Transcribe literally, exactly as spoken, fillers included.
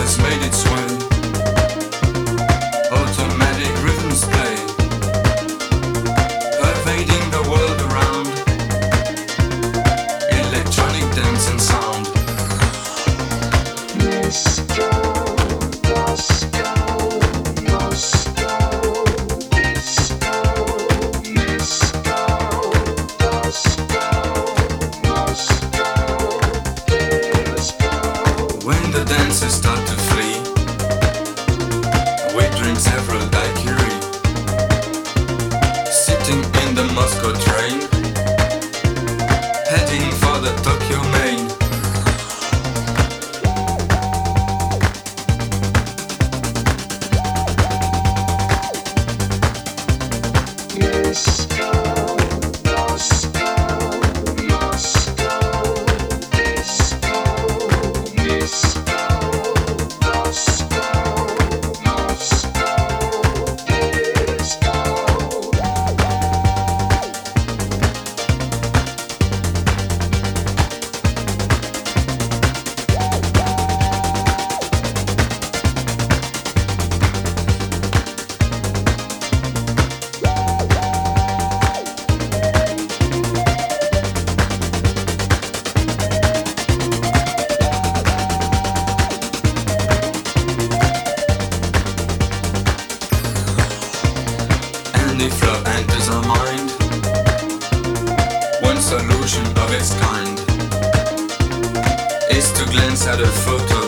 has made its way. Automatic rhythms play, pervading the world around. Electronic dance and sound. Moscow, Moscow, Moscow, disco, Moscow, Moscow, disco. When the dancers start to flee, we drink several daiquiri, sitting in the Moscow train, heading for the Tokyo main. Moscow, Moscow, Moscow, disco, Moscow, Moscow, Moscow, disco. And the flow enters our mind, one solution of its kind is to glance at a photo